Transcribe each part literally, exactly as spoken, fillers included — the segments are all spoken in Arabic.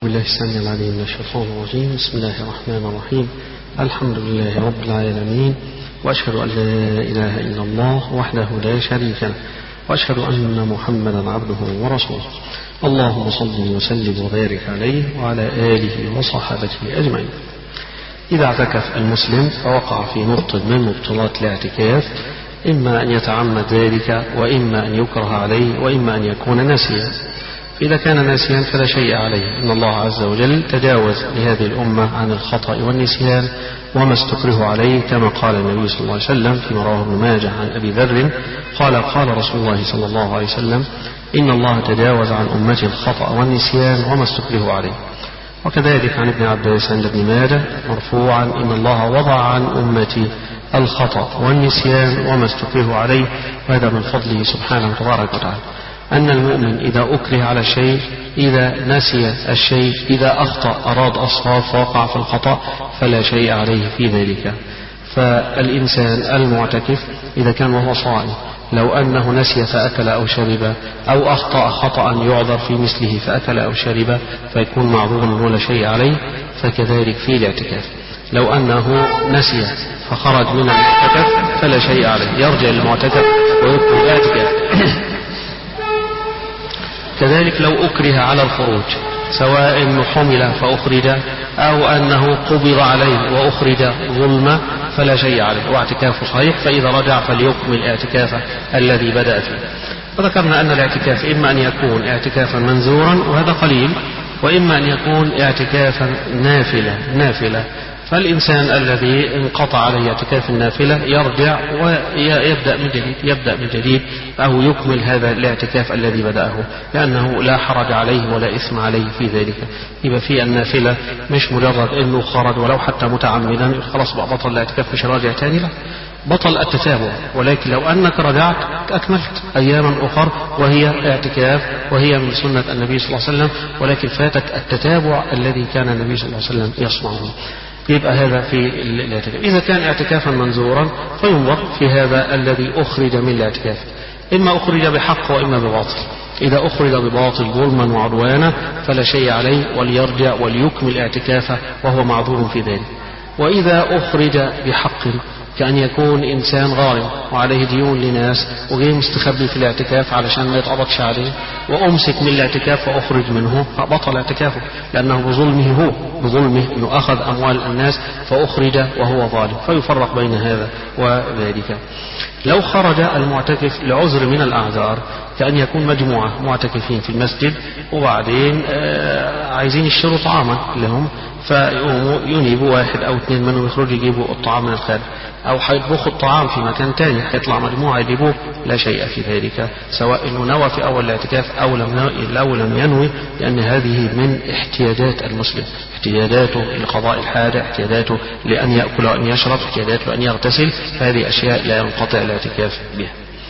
بالله السميع العليم من الشيطان الرجيم. بسم الله الرحمن الرحيم. الحمد لله رب العالمين، وأشهد أن لا إله إلا الله وحده لا شريك له، وأشهد أن محمدا عبده ورسوله. اللهم صل وسلم وبارك عليه وعلى آله وصحابته أجمعين. إذا اعتكف المسلم فوقع في مبطل من مبطلات الاعتكاف، إما أن يتعمد ذلك، وإما أن يكره عليه، وإما أن يكون ناسيا. فإذا كان ناسيا فلا شيء عليه، إن الله عز وجل تجاوز لهذه الأمة عن الخطأ والنسيان وما استكره عليه، كما قال النبي صلى الله عليه وسلم فيما رواه ابن ماجه عن أبي ذر قال قال رسول الله صلى الله عليه وسلم: إن الله تجاوز عن أمتي الخطأ والنسيان وما استكره عليه. وكذلك عن ابن عباس عند ابن ماجه مرفوعا: إن الله وضع عن أمتي الخطأ والنسيان وما استكره عليه. وهذا من فضله سبحانه تبارك وتعالى، أن المؤمن إذا أكره على شيء، إذا نسي الشيء، إذا أخطأ أراد أصواب فوقع في الخطأ فلا شيء عليه في ذلك. فالإنسان المعتكف إذا كان وهو صائم لو أنه نسي فأكل أو شرب، أو أخطأ خطأ يعذر في مثله فأكل أو شرب فيكون معذورا ولا شيء عليه. فكذلك في الاعتكاف لو أنه نسي فخرج من المعتكف فلا شيء عليه، يرجع للمعتكف ويكمل الاعتكاف. كذلك لو أكره على الخروج، سواء حمل فأخرج أو أنه قبض عليه وأخرج ظلما فلا شيء عليه، واعتكافه صحيح. فإذا رجع فليكمل اعتكافه الذي بدأ فيه. وذكرنا أن الاعتكاف إما أن يكون اعتكافا منزورا وهذا قليل، وإما أن يكون اعتكافا نافلة نافلة فالإنسان الذي انقطع عليه اعتكاف النافلة يرجع ويبدأ من جديد يبدأ من جديد أو يكمل هذا الاعتكاف الذي بدأه، لأنه لا حرج عليه ولا إثم عليه في ذلك. يبقى في النافلة مش مجرد أنه خرج ولو حتى متعمدا خلاص بقى بطل الاعتكاف مش راجع تاني، لا، بطل التتابع. ولكن لو أنك رجعت أكملت أياما أخر وهي اعتكاف وهي من سنة النبي صلى الله عليه وسلم، ولكن فاتك التتابع الذي كان النبي صلى الله عليه وسلم يصنعه. يبقى هذا في الاعتكاف. إذا كان اعتكافا منزورا فينظر في هذا الذي أخرج من الاعتكاف، إما أخرج بحق وإما بباطل. إذا أخرج بباطل ظلما وعدوانا فلا شيء عليه، وليرجع وليكمل اعتكافه وهو معذور في ذلك. وإذا أخرج بحق، كأن يكون إنسان غارم وعليه ديون لناس وجاي مستخبي في الاعتكاف علشان ما يتقبضش عليه، وأمسك من الاعتكاف وأخرج منه فبطل اعتكافه، لأنه بظلمه هو بظلمه أنه أخذ أموال الناس فأخرج وهو ظالم، فيفرق بين هذا وذلك. لو خرج المعتكف لعذر من الأعذار، كأن يكون مجموعة معتكفين في المسجد وبعدين عايزين يشتروا طعاما لهم، فيقوموا ينيبوا واحد أو اثنين منهم يخرجوا يجيبوا الطعام من الخارج، أو حيطبخوا الطعام في مكان تاني حيطلع مجموعة يجيبوه، لا شيء في ذلك، سواء أنه نوى في أول الاعتكاف أو لم أو لم ينوي، لأن هذه من احتياجات المسلم، احتياجاته لقضاء الحاجة، احتياجاته لأن يأكل وأن يشرب، احتياجاته لأن يغتسل، فهذه أشياء لا ينقطع الاعتكاف بها.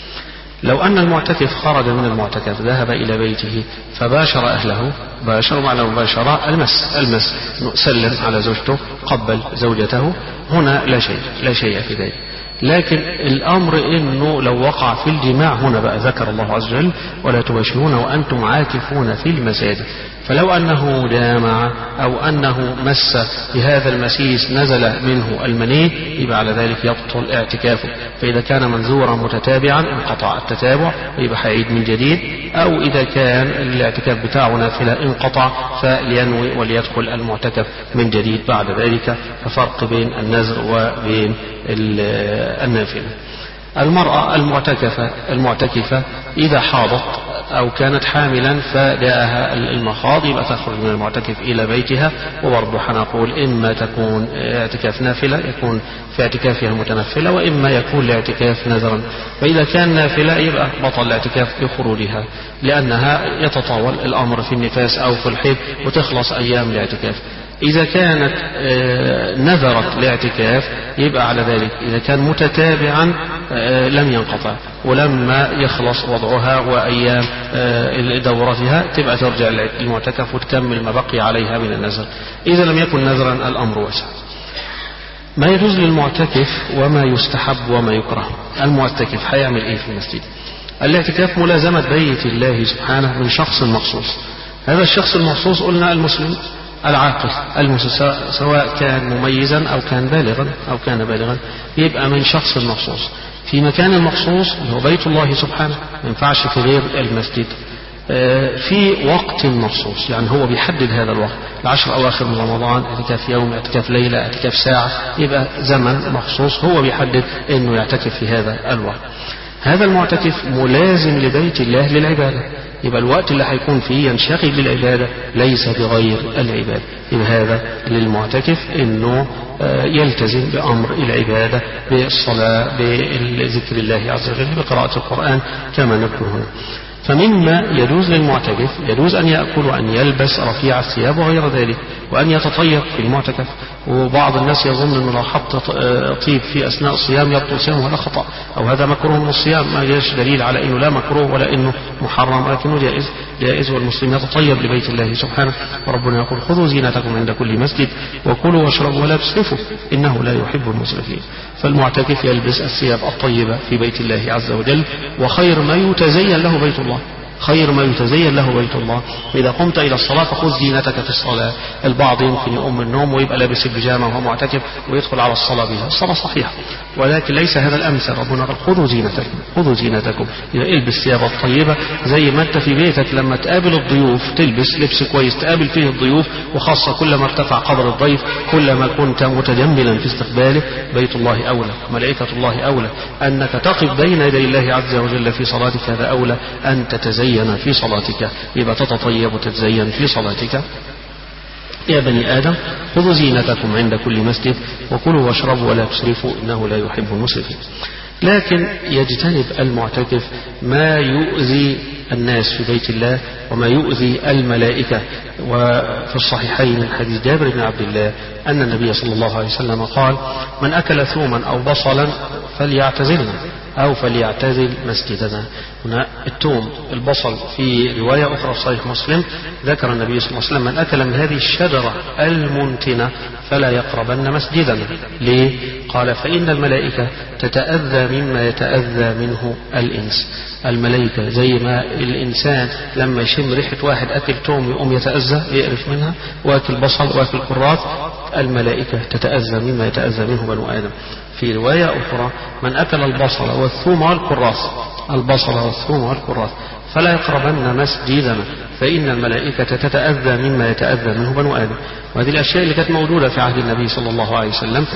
لو أن المعتكف خرج من المعتكف ذهب إلى بيته فباشر أهله، باشر معنى مباشرة المس المس سلم على زوجته، قبل زوجته، هنا لا شيء لا شيء في ذلك. لكن الأمر إنه لو وقع في الجماع، هنا بقى ذكر الله عز وجل: ولا تباشرون وأنتم عاكفون في المساجد. فلو أنه جامع أو أنه مس بهذا المسيس نزل منه المني، يبقى على ذلك يبطل اعتكافه. فإذا كان منزورا متتابعا انقطع التتابع يبقى حيعيد من جديد، أو إذا كان الاعتكاف بتاعه نافلة انقطع فلينوي وليدخل المعتكف من جديد بعد ذلك. ففرق بين النذر وبين النافلة. المرأة المعتكفة المعتكفة إذا حاضت أو كانت حاملا فجاءها المخاض يبقى تخرج من المعتكف إلى بيتها. وبرضه حنقول إما تكون اعتكاف نافلة يكون في اعتكافها متنفلة، وإما يكون لاعتكاف نذرا. فإذا كان نافلة يبقى بطل الاعتكاف بخروجها، لأنها يتطاول الأمر في النفاس أو في الحيض وتخلص أيام الاعتكاف. إذا كانت نذرت الاعتكاف يبقى على ذلك إذا كان متتابعا لم ينقطع، ولما يخلص وضعها وأيام دورتها تبقى ترجع للمعتكف وتكمل ما بقي عليها من النذر. إذا لم يكن نذرا الأمر واسع. ما يجوز للمعتكف وما يستحب وما يكره. المعتكف هيعمل إيه في المسجد؟ الاعتكاف ملازمة بيت الله سبحانه من شخص مخصوص، هذا الشخص المخصوص قلنا المسلم العاقل المسلم، سواء كان مميزا أو كان بالغا أو كان بالغا، يبقى من شخص مخصوص في مكان مخصوص اللي هو بيت الله سبحانه، ما ينفعش في غير المسجد، في وقت مخصوص، يعني هو بيحدد هذا الوقت، العشر أواخر من رمضان، اعتكاف يوم، اعتكاف ليلة، اعتكاف ساعة، يبقى زمن مخصوص هو بيحدد انه يعتكف في هذا الوقت. هذا المعتكف ملازم لبيت الله للعبادة، يبقى الوقت اللي هيكون فيه ينشغل بالعبادة ليس بغير العبادة، يبقى هذا للمعتكف انه يلتزم بأمر العبادة بالصلاة، بذكر الله عز وجل، بقراءة القرآن كما نذكر هنا. فمما يجوز للمعتكف يجوز أن يأكل وأن يلبس رفيع الثياب وغير ذلك، وأن يتطيب في المعتكف. وبعض الناس يظن أنه لو حط طيب في أثناء الصيام يبطل صيامه، هذا خطأ، أو هذا مكروه من الصيام، ما جاش دليل على أنه لا مكروه ولا أنه محرم، ولكنه جائز جائز والمسلم يتطيب لبيت الله سبحانه، وربنا يقول خذوا زينتكم عند كل مسجد وكلوا واشربوا ولا تسرفوا إنه لا يحب المسرفين. فالمعتكف يلبس الثياب الطيبة في بيت الله عز وجل، وخير ما يتزين له بيت الله، خير ما يتزين له بيت الله. فإذا قمت إلى الصلاة فخذ زينتك في الصلاة. البعض يمكن يقوم من النوم ويبقى لابس البيجامة وهو معتكف ويدخل على الصلاة بها، الصلاة صحيحة، ولكن ليس هذا الأمثل. ربنا قال خذوا زينتكم، خذوا زينتكم، إذا البس ثياب الطيبة زي ما أنت في بيتك لما تقابل الضيوف تلبس لبس كويس تقابل فيه الضيوف، وخاصة كلما ارتفع قدر الضيف كلما كنت متجملا في استقباله. بيت الله أولى، ملائكة الله أولى، أنك تقف بين يدي الله عز وجل في صلاتك هذا أولى أن تتزين في صلاتك، يبقى تتطيب وتتزين في صلاتك. يا بني آدم خذوا زينتكم عند كل مسجد وكلوا واشربوا ولا تسرفوا إنه لا يحب المسرفين. لكن يجتنب المعتكف ما يؤذي الناس في بيت الله وما يؤذي الملائكة. وفي الصحيحين من حديث جابر بن عبد الله أن النبي صلى الله عليه وسلم قال من أكل ثوما أو بصلا فليعتزلنا أو فليعتزل مسجدنا. هنا الثوم البصل في رواية أخرى في صحيح مسلم ذكر النبي صلى الله عليه وسلم من أكل من هذه الشجرة المنتنة فلا يقربن مسجدنا. ليه؟ قال فإن الملائكة تتأذى مما يتأذى منه الإنس. الملائكة زي ما الإنسان لما يشم ريحة واحد أكل توم يقوم يتأذى يقرف منها، وأكل بصل وأكل كرات، الملائكة تتأذى مما يتأذى منه بنو آدم. في رواية أخرى من أكل البصل والثوم والكراث، البصل والثوم والكراث فلا يقربن مسجدنا فإن الملائكة تتأذى مما يتأذى منه بنو آدم. وهذه الأشياء اللي كانت موجودة في عهد النبي صلى الله عليه وسلم.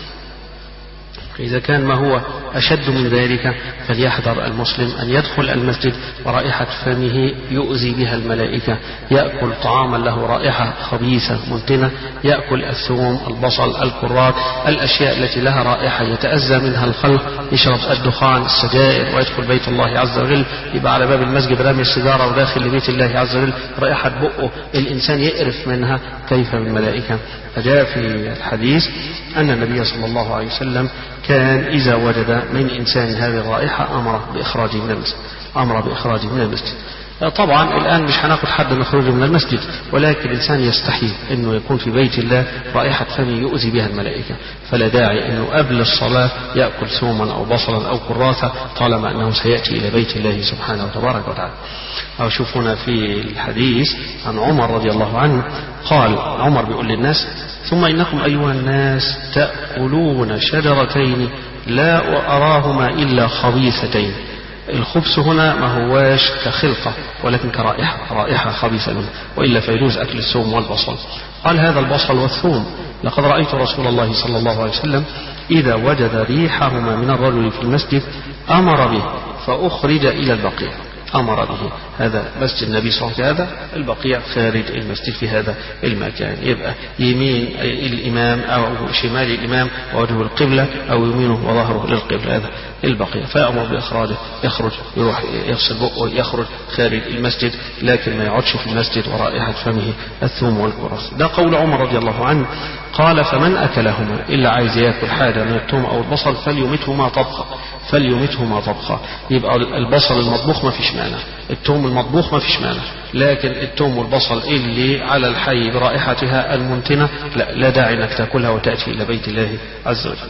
إذا كان ما هو أشد من ذلك فليحذر المسلم أن يدخل المسجد ورائحة فمه يؤذي بها الملائكة، يأكل طعاما له رائحة خبيثة منتنة، يأكل الثوم البصل الكرات، الأشياء التي لها رائحة يتأذى منها الخلق، يشرب الدخان السجائر ويدخل بيت الله عز وجل، يبقى على باب المسجد رامي السيجارة وداخل لبيت الله عز وجل رائحة بقه الإنسان يقرف منها، كيف بالملائكة؟ فجاء في الحديث أن النبي صلى الله عليه وسلم كان إذا وجد من إنسان هذه الرائحة أمر بإخراجه من المسجد، أمر بإخراجه من المسجد. طبعا الآن مش هناخد حد نخرجه من المسجد، ولكن الإنسان يستحي أنه يكون في بيت الله رائحة فم يؤذي بها الملائكة، فلا داعي أنه قبل الصلاة يأكل ثوما أو بصلا أو كراثة طالما أنه سيأتي إلى بيت الله سبحانه وتبارك وتعالى. أو شوفونا في الحديث عن عمر رضي الله عنه قال عمر بيقول للناس ثم إنكم أيها الناس تأكلون شجرتين لا أراهما إلا خبيثتين. الخبث هنا ما هواش كخلقة ولكن كرائحة، رائحة خبيثة منه، وإلا فيجوز أكل الثوم والبصل. قال هذا البصل والثوم لقد رأيت رسول الله صلى الله عليه وسلم إذا وجد ريحهما من الرجل في المسجد أمر به فأخرج إلى البقيع، أمر به. هذا مسجد النبي صلى الله عليه وسلم، هذا البقيع خارج المسجد في هذا المكان، يبقى يمين الإمام أو شمال الإمام ووجهه القبلة أو يمينه وظهره للقبلة، هذا البقيع، فأمر بإخراجه، يخرج يروح يغسل بقه يخرج خارج المسجد، لكن ما يقعدش في المسجد ورائحة فمه الثوم والكراث. ده قول عمر رضي الله عنه. قال فمن أكلهما إلا عايز يأكل حاجة من الثوم أو البصل فليمتهما طبخا، فليمتهما طبخا. يبقى البصل المطبوخ ما فيش مانع، الثوم المطبوخ ما فيش مانع، لكن الثوم والبصل اللي على الحي برائحتها المنتنة لا, لا داعي انك تاكلها وتأتي إلى بيت الله عز وجل.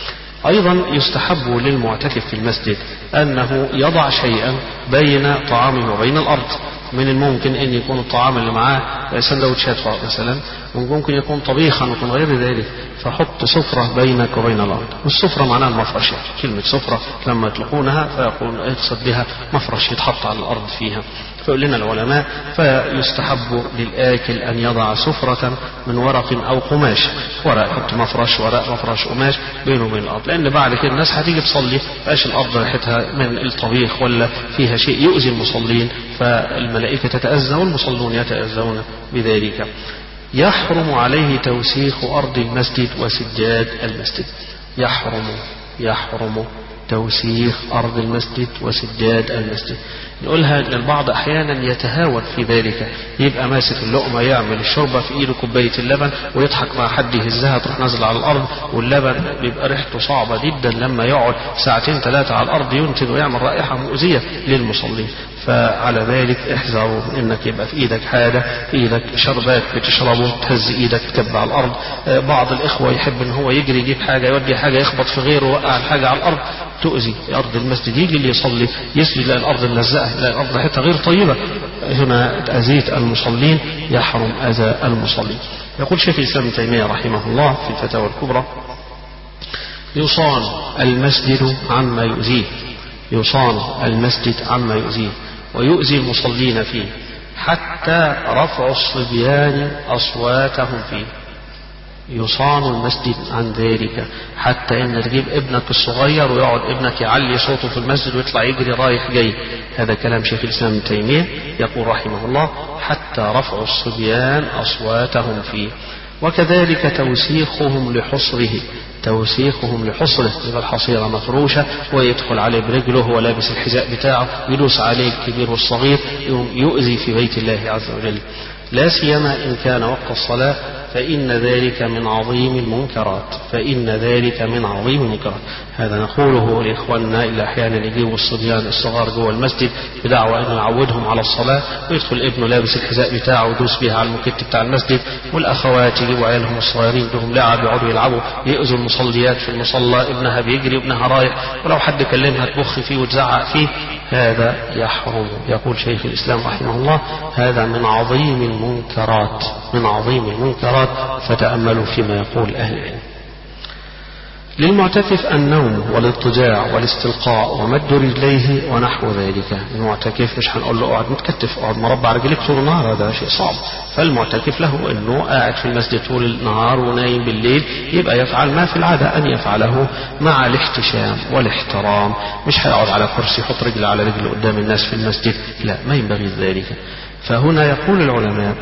أيضا يستحب للمعتكف في المسجد أنه يضع شيئا بين طعامه وبين الأرض، من الممكن أن يكون الطعام اللي معاه سندوتشات مثلا، وممكن يكون طبيخا ومن غير ذلك، فحط سفرة بينك وبين الأرض. والسفرة معناها المفرش، يعني كلمة سفرة لما يطلقونها فيقولون اقصد بها مفرش يتحط على الأرض فيها. فيقول لنا العلماء فيستحب للآكل أن يضع سفرة من ورق أو قماش، ورق يحط مفرش ورق مفرش قماش بينه وبين الأرض، لأن بعد كده الناس هتيجي تصلي فاش الأرض ريحتها من الطبيخ ولا فيها شيء يؤذي المصلين، فالملائكة تتأذى والمصلون يتأذون بذلك. يحرم عليه توسيخ أرض المسجد وسجاد المسجد. يحرم يحرم توسيخ أرض المسجد وسجاد المسجد. نقولها للبعض أحيانا يتهاون في ذلك، يبقى ماسك اللقمة يعمل الشوربة في إيده كوباية اللبن ويضحك مع حد يهزها تروح نازل على الأرض، واللبن بيبقى ريحته صعبة جدا لما يقعد ساعتين ثلاثة على الأرض ينتن ويعمل رائحة مؤذية للمصلين. فعلى ذلك احذروا من انك يبقى في ايدك حاجة، في ايدك شربات بتشربه تهز ايدك تكب على الارض. بعض الاخوة يحب ان هو يجري يجيب حاجة يودي حاجة يخبط في غيره وقع الحاجة على الارض تؤذي ارض المسجد. يجي اللي يصلي يسجد الى الارض ملزقة الى الارض ريحتها غير طيبة، هنا اذيت المصلين، يحرم اذى المصلين. يقول شيخ الاسلام ابن تيمية رحمه الله في الفتاوى الكبرى: يصان المسجد عما يؤذيه، يصان المسجد عما يؤذيه ويؤذي المصلين فيه، حتى رفع الصبيان أصواتهم فيه. يصان المسجد عن ذلك، حتى إن تجيب ابنك الصغير ويقعد ابنك يعلي صوته في المسجد ويطلع يجري رايح جاي. هذا كلام شيخ الإسلام ابن تيمية يقول رحمه الله: حتى رفع الصبيان أصواتهم فيه. وكذلك توسيخهم لحصره، توسيخهم لحصره، يبقى الحصيرة مفروشة ويدخل عليه برجله وهو لابس الحذاء بتاعه يدوس عليه الكبير والصغير، يؤذي في بيت الله عز وجل، لا سيما إن كان وقت الصلاة، فإن ذلك من عظيم المنكرات، فإن ذلك من عظيم المنكرات. هذا نقوله لإخواننا اللي أحيانا يجيبوا الصبيان الصغار جوه المسجد بدعوى أنه يعودهم على الصلاة، ويدخل ابنه لابس الحذاء بتاعه ويدوس بها على المكت بتاع المسجد، والأخوات يجيبوا عيالهم الصغيرين لهم لعب يقعدوا يلعبوا يؤذوا المصليات في المصلى، ابنها بيجري ابنها رايح، ولو حد كلمها تبخ فيه وتزعق فيه. هذا يحرم. يقول شيخ الإسلام رحمه الله: هذا من عظيم المنكرات، من عظيم المنكرات، فتأملوا فيما يقول أهل العلم. للمعتكف النوم والاضطجاع والاستلقاء ومد رجليه ونحو ذلك. المعتكف مش هنقول له اقعد متكتف اقعد مربع رجليك طول النهار، هذا شيء صعب. فالمعتكف له انه قاعد في المسجد طول النهار ونايم بالليل، يبقى يفعل ما في العادة ان يفعله مع الاحتشام والاحترام. مش هيقعد على كرسي يحط رجل على رجل قدام الناس في المسجد، لا، ما ينبغي ذلك. فهنا يقول العلماء: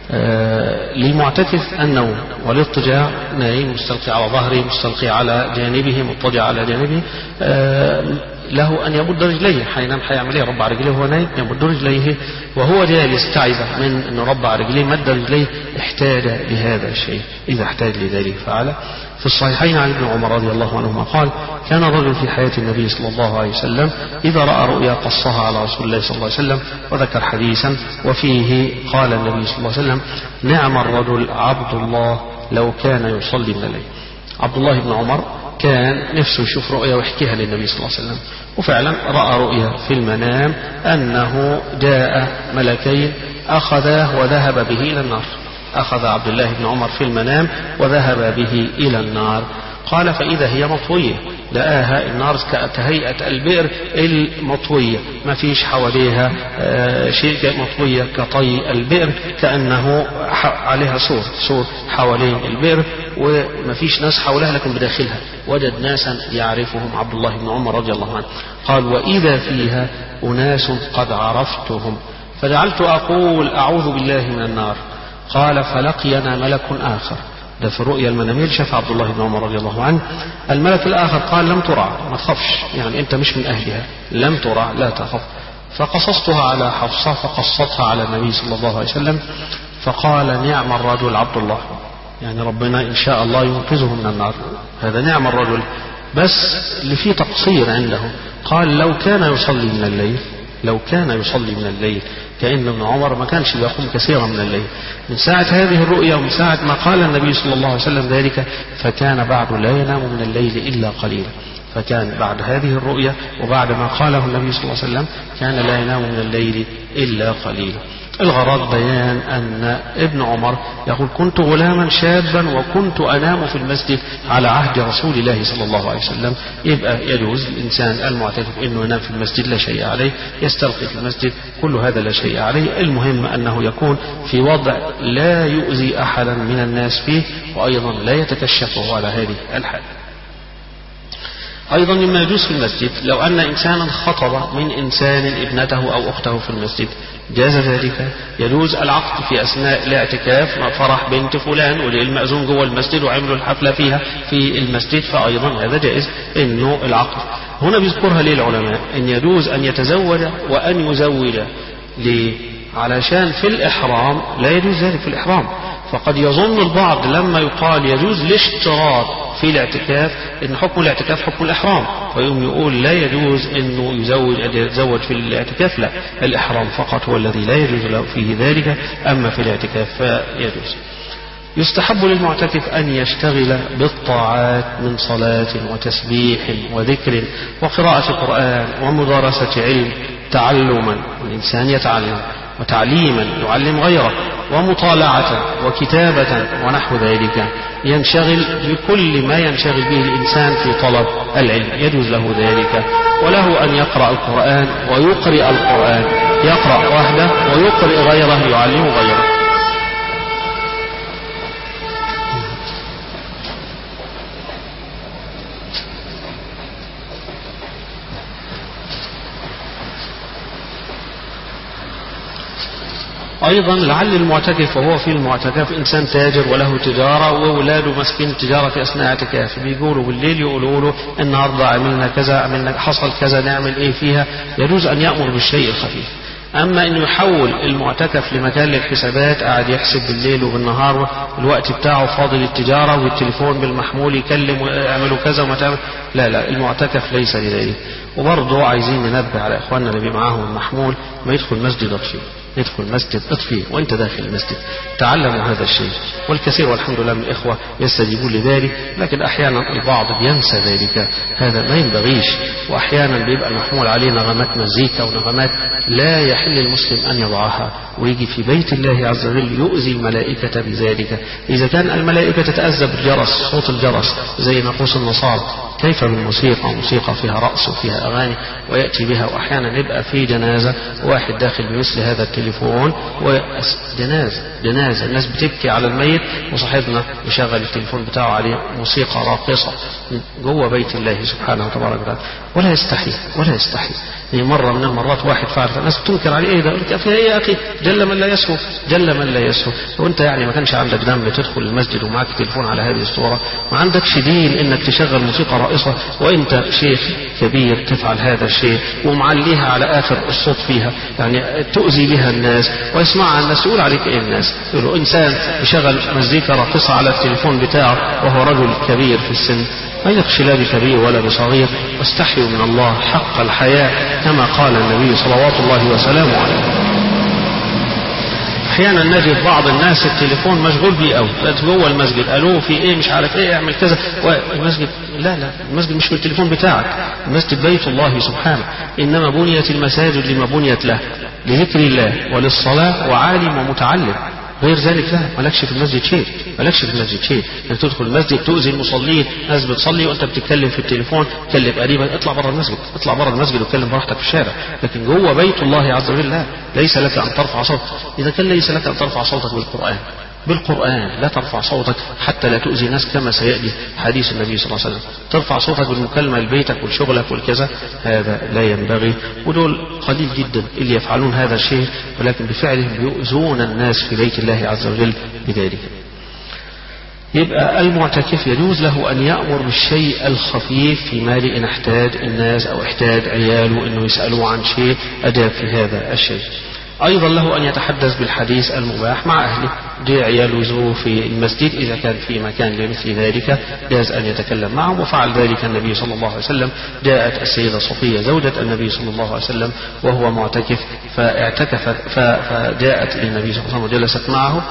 آه للمعتكف النوم والاضطجاع، نايم مستلقي على ظهره مستلقي على جانبه مضطجع على جانبه، آه له أن يمد رجليه، حينام حيعمل ايه؟ ربع رجليه وهو نايم، يمد رجليه وهو جالس، تعب من أن ربع رجليه مد رجليه، احتاج لهذا الشيء، إذا احتاج لذلك فعله. في الصحيحين عن ابن عمر رضي الله عنهما قال: كان رجل في حياة النبي صلى الله عليه وسلم إذا رأى رؤيا قصها على رسول الله صلى الله عليه وسلم، وذكر حديثا وفيه قال النبي صلى الله عليه وسلم: نعم الرجل عبد الله لو كان يصلي من الليل. عبد الله بن عمر كان نفسه يشوف رؤيا ويحكيها للنبي صلى الله عليه وسلم، وفعلا رأى رؤيا في المنام أنه جاء ملكين أخذاه وذهب به إلى النار. أخذ عبد الله بن عمر في المنام وذهب به إلى النار. قال: فإذا هي مطوية، لقاها النار كهيئة البئر المطوية، ما فيش حواليها شيء، مطوية كطي البئر، كأنه عليها سور سور حوالين البئر، وما فيش ناس حولها لكن بداخلها وجد ناسا يعرفهم عبد الله بن عمر رضي الله عنه. قال: وإذا فيها أناس قد عرفتهم فجعلت أقول أعوذ بالله من النار. قال: فلقينا ملك آخر، ده في الرؤيا المنامية شاف عبد الله بن عمر رضي الله عنه. الملك الآخر قال: لم ترع، ما تخافش، يعني أنت مش من أهلها، لم ترع، لا تخف. فقصصتها على حفصة فقصتها على النبي صلى الله عليه وسلم، فقال: نعم الرجل عبد الله، يعني ربنا إن شاء الله ينقذه من النار، هذا نعم الرجل، بس اللي فيه تقصير عنده. قال: لو كان يصلي من الليل، لو كان يصلي من الليل، كأن ابن عمر ما كانش بيقوم كثيرا من الليل. من ساعة هذه الرؤيا ومن ساعة ما قال النبي صلى الله عليه وسلم ذلك، فكان بعد لا ينام من الليل إلا قليلا. فكان بعد هذه الرؤيا وبعد ما قاله النبي صلى الله عليه وسلم كان لا ينام من الليل إلا قليلا. الغرض بيان أن ابن عمر يقول كنت غلاما شابا وكنت أنام في المسجد على عهد رسول الله صلى الله عليه وسلم. يبقى يجوز الإنسان المعتكف أنه ينام في المسجد لا شيء عليه، يستلقي في المسجد، كل هذا لا شيء عليه. المهم أنه يكون في وضع لا يؤذي أحدا من الناس فيه، وأيضا لا يتكشفه على هذه الحال. أيضا مما يجوز في المسجد لو أن إنسانا خطب من إنسان ابنته أو أخته في المسجد جاز ذلك. يجوز العقد في أثناء الاعتكاف، فرح بنت فلان وللمأذون جوه المسجد وعملوا الحفلة فيها في المسجد، فأيضا هذا جائز إنه العقد. هنا بيذكرها ليه العلماء إن يجوز أن يتزوج وأن يزوج. ليه؟ علشان في الإحرام لا يجوز ذلك في الإحرام. فقد يظن البعض لما يقال يجوز الاشتراط في الاعتكاف ان حكم الاعتكاف حكم الإحرام، فيقوم يقول لا يجوز انه يزوج أن يتزوج في الاعتكاف. لا، الإحرام فقط هو الذي لا يجوز له فيه ذلك، أما في الاعتكاف فيجوز. يستحب للمعتكف أن يشتغل بالطاعات من صلاة وتسبيح وذكر وقراءة قرآن ومدارسة علم، تعلما الإنسان يتعلم، وتعليما يعلم غيره، ومطالعة وكتابة ونحو ذلك. ينشغل بكل ما ينشغل به الإنسان في طلب العلم، يجوز له ذلك. وله أن يقرأ القرآن ويقرئ القرآن، يقرأ وحده ويقرئ غيره، يعلم غيره. أيضا لعل المعتكف وهو في المعتكف إنسان تاجر وله تجارة وأولاده ماسكين التجارة في أثناء اعتكاف، بيقولوا بالليل يقولوا له النهارده عملنا كذا، عملنا حصل كذا، نعمل إيه فيها. يجوز أن يأمر بالشيء الخفيف. أما أن يحول المعتكف لمكان للحسابات، قاعد يحسب بالليل وبالنهار، الوقت بتاعه فاضل التجارة والتليفون بالمحمول يكلم ويعملوا كذا وما تعمل، لا لا، المعتكف ليس لذلك. وبرضه عايزين ننبه على إخواننا اللي معاهم المحمول ما يدخل مسجد أطفيه، يدخل مسجد اطفيه وانت داخل المسجد. تعلموا هذا الشيء، والكثير والحمد لله من الإخوة يستجيبون لذلك، لكن أحيانا البعض ينسى ذلك، هذا ما ينبغيش. وأحيانا بيبقى محمول عليه نغمات مزيكا ونغمات لا يحل المسلم أن يضعها، ويجي في بيت الله عز وجل يؤذي الملائكة بذلك. إذا كان الملائكة تتأذى بالجرس، صوت الجرس زي ناقوس النصاب، كيف بالموسيقى؟ موسيقى فيها رقص وفيها أغاني ويأتي بها. وأحيانا يبقى في جنازة واحد داخل بمثل هذا التليفون، وجنازة جنازة الناس بتبكي على الميت وصاحبنا يشغل التليفون بتاعه عليه موسيقى راقصة جوه بيت الله سبحانه وتبارك وتعالى، ولا يستحي ولا يستحي. مرة من المرات واحد فعل، فالناس بتنكر عليه، ايه ده؟ قلت فيها ايه يا اخي؟ جل من لا يسهو، جل من لا يسهو. وانت يعني ما كانش عندك دم تدخل المسجد ومعك تليفون على هذه الصورة، ما عندكش دين انك تشغل موسيقى رائصة وانت شيخ كبير تفعل هذا الشيء ومعليها على اخر الصوت فيها، يعني تؤذي بها الناس ويسمعها الناس، يقول عليك ايه الناس؟ يقولوا انسان يشغل مزيكا راقصة على التليفون بتاعه وهو رجل كبير في السن. ما يخشى لا بكبير ولا بصغير، واستحيوا من الله حق الحياء كما قال النبي صلوات الله وسلامه عليه. احيانا نجد بعض الناس التليفون مشغول بيه قوي، جوه المسجد قالوه في ايه مش عارف ايه اعمل كذا، والمسجد لا لا، المسجد مش في التليفون بتاعك، المسجد بيت الله سبحانه. انما بنيت المساجد لما بنيت له، لذكر الله وللصلاة وعالم ومتعلم، غير ذلك لا، مالكش في المسجد شيء، مالكش في المسجد شيء. انك تدخل المسجد تؤذي المصلين، ناس بتصلي وانت بتتكلم في التليفون، كلم قريبا، اطلع بره المسجد، اطلع بره المسجد واتكلم براحتك في الشارع. لكن جوه بيت الله عز وجل لا، ليس لك ان ترفع صوتك. اذا كان ليس لك ان ترفع صوتك بالقرآن، بالقرآن لا ترفع صوتك حتى لا تؤذي الناس، كما سيأتي حديث النبي صلى الله عليه وسلم. ترفع صوتك بالمكالمة لبيتك ولشغلك والكذا، هذا لا ينبغي. ودول قليل جدا اللي يفعلون هذا الشيء، ولكن بفعلهم يؤذون الناس في بيت الله عز وجل بذلك. يبقى المعتكف يجوز له أن يأمر بالشيء الخفيف في مال إن احتاج الناس أو احتاج عياله إنه يسألوه عن شيء أداب في هذا الشيء. أيضا له أن يتحدث بالحديث المباح مع أهله، جاء عياله يزوروه في المسجد، إذا كان في مكان لمثل ذلك جاز أن يتكلم معهم، وفعل ذلك النبي صلى الله عليه وسلم. جاءت السيدة صفية زوجة النبي صلى الله عليه وسلم وهو معتكف، فاعتكفت فجاءت للنبي صلى الله عليه وسلم وجلست معه،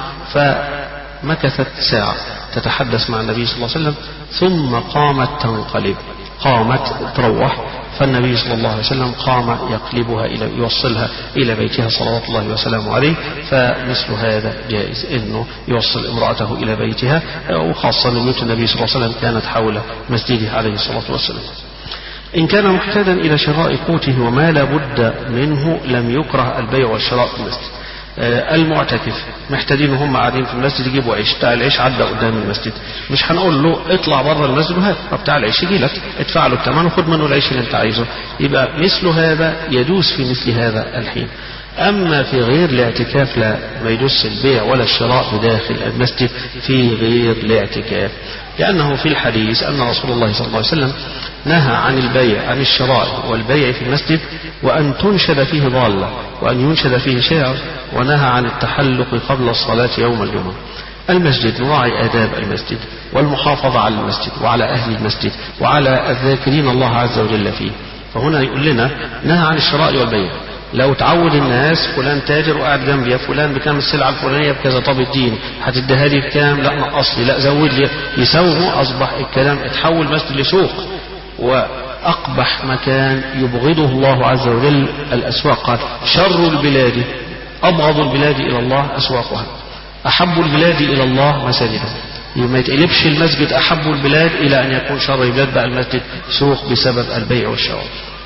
فمكثت ساعة تتحدث مع النبي صلى الله عليه وسلم، ثم قامت تنقلب. قامت تروح، فالنبي صلى الله عليه وسلم قام يقلبها إلى يوصلها إلى بيتها صلوات الله وسلامه عليه. فمثل هذا جائز إنه يوصل امرأته إلى بيتها، وخاصة أن بيوت النبي صلى الله عليه وسلم كانت حول مسجده عليه الصلاة والسلام. إن كان محتاجا إلى شراء قوته وما لا بد منه لم يكره البيع والشراء في المسجد. المعتكف محتاجين هم قاعدين في المسجد يجيبوا عيش، بتاع العيش عدى قدام المسجد، مش هنقول له اطلع بره المسجد وهات، فبتاع العيش يجي لك ادفع له الثمن وخد منه العيش اللي انت عايزه. يبقى مثل هذا يجوز في مثل هذا الحين. أما في غير الاعتكاف لا، ما يجوز البيع ولا الشراء بداخل المسجد في غير الاعتكاف، لأنه في الحديث أن رسول الله صلى الله عليه وسلم نهى عن البيع عن الشراء والبيع في المسجد، وأن تنشد فيه ضالة، وأن ينشد فيه شعر، ونهى عن التحلق قبل الصلاة يوم الجمعة. المسجد نراعي آداب المسجد والمحافظة على المسجد وعلى أهل المسجد وعلى الذاكرين الله عز وجل فيه. فهنا يقول لنا نهى عن الشراء والبيع. لو تعود الناس فلان تاجر وقاعد جنبي، يا فلان بكام السلعة الفلانية بكذا، طب الدين هتديها لي بكام؟ لا نقص لي، لا زود لي، يسووا. أصبح الكلام اتحول مسجد لسوق، وأقبح مكان يبغضه الله عز وجل الأسواق. قال شر البلاد أبغض البلاد إلى الله أسواقها، أحب البلاد إلى الله مساجدها. ما يتقلبش المسجد أحب البلاد إلى أن يكون شر البلاد بقى المسجد سوق بسبب البيع والشراء.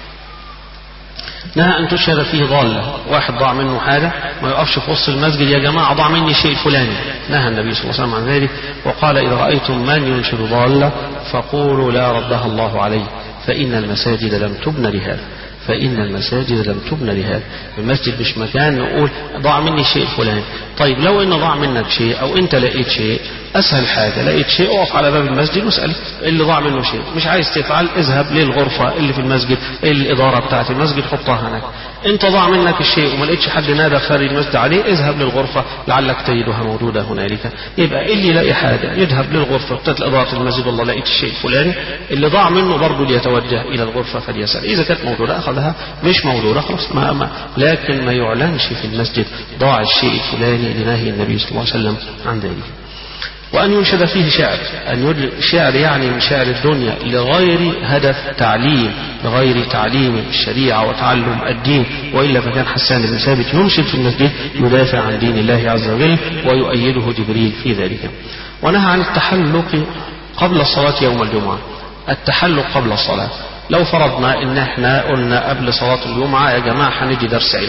نهى أن تشهد فيه ضالة، واحد ضاع منه حاجة ما يقفش في وسط المسجد يا جماعة ضاع مني شيء فلاني، نهى النبي صلى الله عليه وسلم عن ذلك، وقال إذا رأيتم من ينشد ضالة فقولوا لا ردها الله عليه، فإن المساجد لم تبن لهذا، فإن المساجد لم تبن لهذا. المسجد مش مكان نقول ضاع مني شيء فلاني. طيب لو إن ضاع منك شيء أو أنت لقيت شيء، أسهل حاجة لقيت شيء اقف على باب المسجد واسأل اللي ضاع منه شيء. مش عايز تفعل اذهب للغرفة اللي في المسجد، الإدارة بتاعة المسجد حطها هناك. أنت ضاع منك الشيء وما لقيتش حد نادى خارج المسجد عليه، اذهب للغرفة لعلك تجدها موجودة هنالك. يبقى اللي يلاقي حاجة يذهب للغرفة بتاعت إدارة المسجد والله لقيت الشيء الفلاني، اللي ضاع منه برضه ليتوجه إلى الغرفة فليسأل. إذا كانت موجودة أخذها، مش موجودة خلاص ما, ما لكن ما يعلنش في المسجد ضاع الشيء الفلاني لنهي النبي صلى الله عليه وسلم عن ذلك. وأن ينشد فيه شعر، أن شعر يعني من شعر الدنيا لغير هدف تعليم، لغير تعليم الشريعة وتعلم الدين، وإلا فكان حسان بن ثابت ينشد في المسجد يدافع عن دين الله عز وجل ويؤيده جبريل في ذلك. ونهى عن التحلق قبل الصلاة يوم الجمعة. التحلق قبل الصلاة، لو فرضنا ان احنا قلنا قبل صلاة الجمعة يا جماعة هنجي درس علم،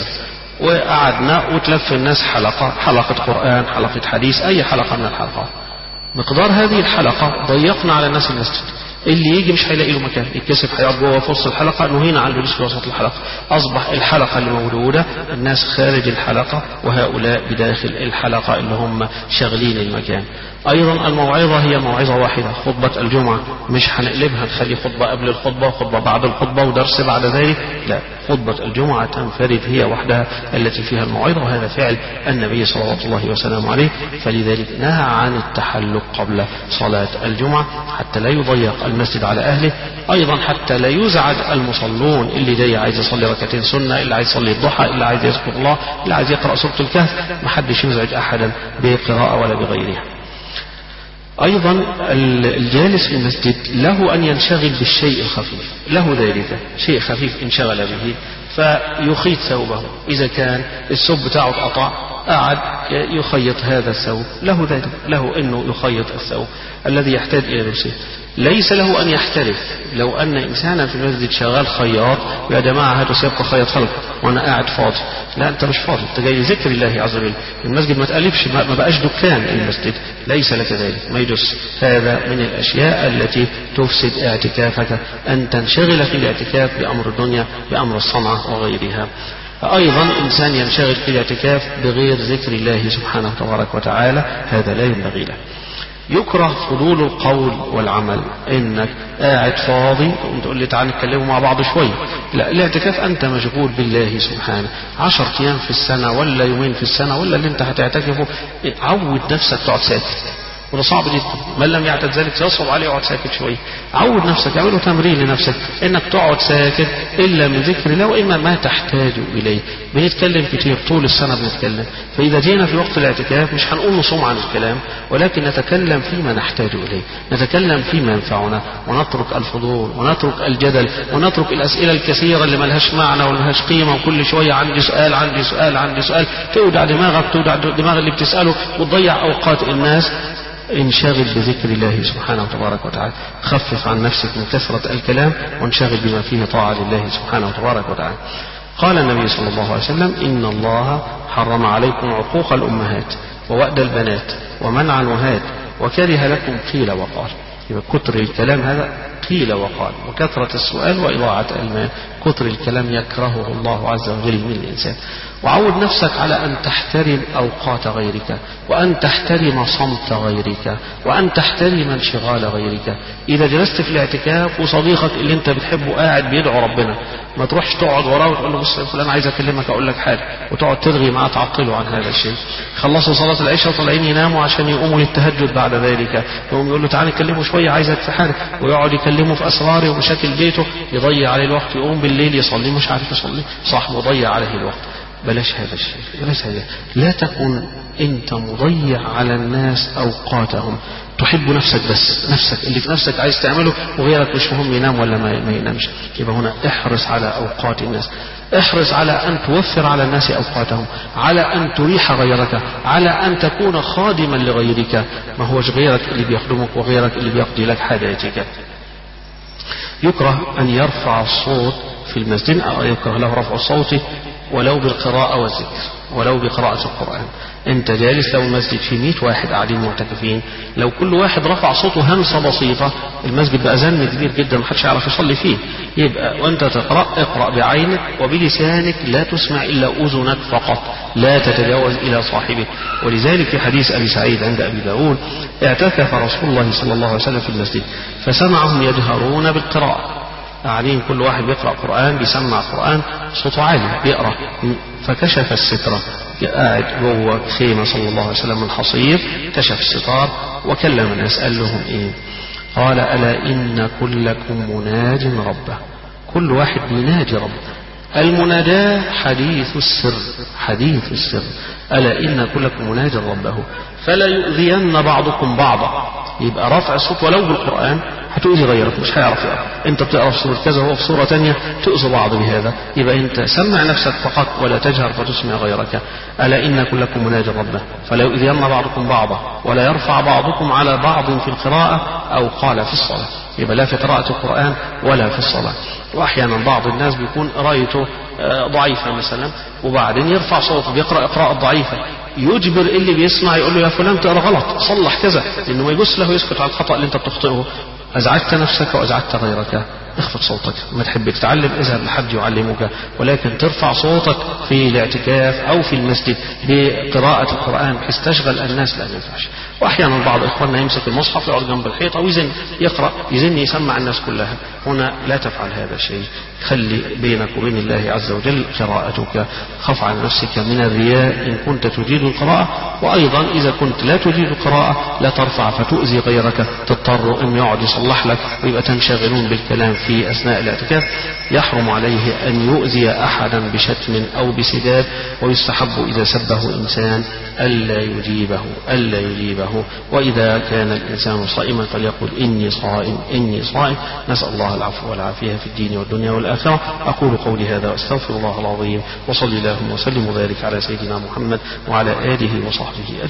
وقعدنا وتلف الناس حلقة، حلقة قرآن، حلقة حديث، أي حلقة من الحلقات، مقدار هذه الحلقة ضيقنا على الناس المسجد، اللي يجي مش هيلاقي له مكان، يتكسب هيقعد جوه في وسط الحلقة، نهينا عن الجلوس في وسط الحلقة. أصبح الحلقة اللي موجودة الناس خارج الحلقة وهؤلاء بداخل الحلقة اللي هم شاغلين المكان. أيضا الموعظة هي موعظة واحدة، خطبة الجمعة مش هنقلبها نخلي خطبة قبل الخطبة وخطبة بعد الخطبة ودرس بعد ذلك، لا، خطبة الجمعة تنفرد هي وحدها التي فيها الموعظة، وهذا فعل النبي صلى الله عليه وسلم عليه. فلذلك نهى عن التحلق قبل صلاة الجمعة حتى لا يضيق المسجد على أهله، أيضا حتى لا يزعج المصلون، اللي جاي عايز يصلي ركعتين سنة، اللي عايز يصلي الضحى، اللي عايز يذكر الله، اللي عايز يقرأ سورة الكهف، ما حدش يزعج أحدا بقراءة ولا بغيرها. أيضا الجالس في المسجد له أن ينشغل بالشيء الخفيف، له ذلك شيء خفيف انشغل به فيخيط ثوبه، إذا كان الثوب بتاعه اتقطع قعد يخيط هذا الثوب، له ذلك، له أنه يخيط الثوب الذي يحتاج إلى لبسه. ليس له أن يحترف، لو أن إنسانا في المسجد شغال خياط يا جماعة هاتوا سيبقى خيط خلق وأنا قاعد فاضي، لا أنت مش فاضي، أنت جاي ذكر الله عز وجل، المسجد ما تقلبش، ما بقاش دكان المسجد، ليس لك ذلك، ما يجوز. هذا من الأشياء التي تفسد اعتكافك، أن تنشغل في الاعتكاف بأمر الدنيا، بأمر الصنعة وغيرها. أيضا إنسان ينشغل في الاعتكاف بغير ذكر الله سبحانه تبارك وتعالى، هذا لا ينبغي له. يكره فضول القول والعمل، انك قاعد فاضي وتقول لي تعال نتكلموا مع بعض شويه، لا، الاعتكاف انت مشغول بالله سبحانه، عشر ايام في السنه ولا يومين في السنه ولا اللي انت هتعتكفه، عود نفسك تقعد ساكت، وده صعب جدا. من لم يعتد ذلك سيصعب عليه يقعد ساكت شويه. عود نفسك، اعمله تمرين لنفسك انك تقعد ساكت الا من ذكر الله واما ما تحتاج اليه. بنتكلم كتير طول السنه بنتكلم، فاذا جينا في وقت الاعتكاف مش هنقول نصوم عن الكلام، ولكن نتكلم فيما نحتاج اليه، نتكلم فيما ينفعنا، ونترك الفضول ونترك الجدل ونترك الاسئله الكثيره اللي ملهاش معنى وملهاش قيمه، وكل شويه عندي سؤال عندي سؤال عندي سؤال، توجع دماغك توجع دماغ اللي بتساله وتضيع اوقات الناس. انشغل بذكر الله سبحانه وتبارك وتعالى، خفف عن نفسك من كثرة الكلام وانشغل بما فيه طاعة لله سبحانه وتبارك وتعالى. قال النبي صلى الله عليه وسلم: إن الله حرم عليكم عقوق الأمهات ووأد البنات ومنع الوهاد وكره لكم قيل وقال. يبقى كتر الكلام هذا قيل وقال، وكثرة السؤال وإضاعة المال. كتر الكلام يكرهه الله عز وجل من الإنسان. وعود نفسك على أن تحترم أوقات غيرك، وأن تحترم صمت غيرك، وأن تحترم انشغال غيرك. إذا جلست في الاعتكاف وصديقك اللي أنت بتحبه قاعد بيدعو ربنا، ما تروحش تقعد وراه وتقول له: بص يا فلان عايز أكلمك أقول لك حاجة، وتقعد ترغي معاه تعطله عن هذا الشيء. خلصوا صلاة العشاء طالعين يناموا عشان يقوموا للتهجد بعد ذلك، يقوم يقول له: تعالى نكلمه شوية عايزك في حاجة، ويقعد يكلمه في أسراره ومشاكل بيته، يضيع عليه الوقت. يقوم بالليل يصلي مش عارف يصلي، صاحبه ضيع عليه الوقت. بلاش هذا الشيء، بلاش هذا. لا تكن انت مضيع على الناس اوقاتهم. تحب نفسك بس، نفسك اللي في نفسك عايز تعمله، وغيرك مش مهم ينام ولا ما ينامش. يبقى هنا احرص على اوقات الناس، احرص على ان توفر على الناس اوقاتهم، على ان تريح غيرك، على ان تكون خادما لغيرك. ما هوش غيرك اللي بيخدمك وغيرك اللي بيقضي لك حاجاتك. يكره ان يرفع الصوت في المسجد، او يكره له رفع الصوت ولو بالقراءة والذكر، ولو بقراءة القرآن. انت جالس لو المسجد فيه مئة واحد قاعدين معتكفين، لو كل واحد رفع صوته همسة بسيطة المسجد بقى زن كبير جدا محدش يعرف يصلي فيه. يبقى وانت تقرأ اقرأ بعينك وبلسانك، لا تسمع إلا أذنك فقط، لا تتجاوز إلى صاحبه. ولذلك في حديث أبي سعيد عند أبي داود: اعتكف رسول الله صلى الله عليه وسلم في المسجد فسمعهم يجهرون بالقراءة، قاعدين كل واحد بيقرأ قرآن بيسمع قرآن صوته عالي بيقرأ، فكشف السترة. قاعد جوه خيمة صلى الله عليه وسلم من حصير، كشف الستار وكلم الناس. قال لهم ايه؟ قال: ألا إن كلكم مناج ربه. كل واحد بيناجي ربه. المناجاة حديث السر، حديث السر. ألا إن كلكم مناج ربه فلا يؤذين بعضكم بعضا. يبقى رفع الصوت ولو بالقرآن هتؤذي غيرك، مش هيعرف يقرأ. انت بتقرأ في سورة كذا وهو في سورة تانية، تؤذي بعض بهذا. يبقى انت سمع نفسك فقط ولا تجهر فتسمع غيرك. ألا إن كلكم مناج ربه فلا يؤذين بعضكم بعضا ولا يرفع بعضكم على بعض في القراءة، أو قال في الصلاة. يبقى لا في قراءة القرآن ولا في الصلاة. وأحيانا بعض الناس بيكون قرايته ضعيفة مثلا، وبعدين يرفع صوته بيقرأ قراءة ضعيفة، يجبر اللي بيسمع يقول له: يا فلان تقرأ غلط، صلح كذا، لأنه ما يجوز له يسكت على الخطأ اللي انت بتخطئه. أزعجت نفسك وأزعجت غيرك، اخفض صوتك. ما تحب تتعلم اذهب لحد يعلمك، ولكن ترفع صوتك في الاعتكاف أو في المسجد بقراءة القرآن بحيث تشغل الناس، لا ما ينفعش. وأحيانا بعض إخواننا يمسك المصحف يقعد جنب الحيطة ويزن يقرأ يزن يسمع الناس كلها. هنا لا تفعل هذا الشيء، خلي بينك وبين الله عز وجل قراءتك. خف على نفسك من الرياء إن كنت تجيد القراءة، وأيضا إذا كنت لا تجيد القراءة لا ترفع فتؤذي غيرك، تضطر أن يقعد يصلح لك ويبقى تنشغلون بالكلام في أثناء الاعتكاف. يحرم عليه أن يؤذي أحدا بشتم أو بسداد، ويستحب إذا سبه إنسان ألا يجيبه ألا يجيبه وإذا كان الإنسان صائما فليقل: إني صائم إني صائم. نسأل الله العفو والعافية في الدين والدنيا والآخرة. أقول قولي هذا وأستغفر الله العظيم، وصلي اللهم وسلم وبارك على سيدنا محمد وعلى آله وصحبه أجمعين.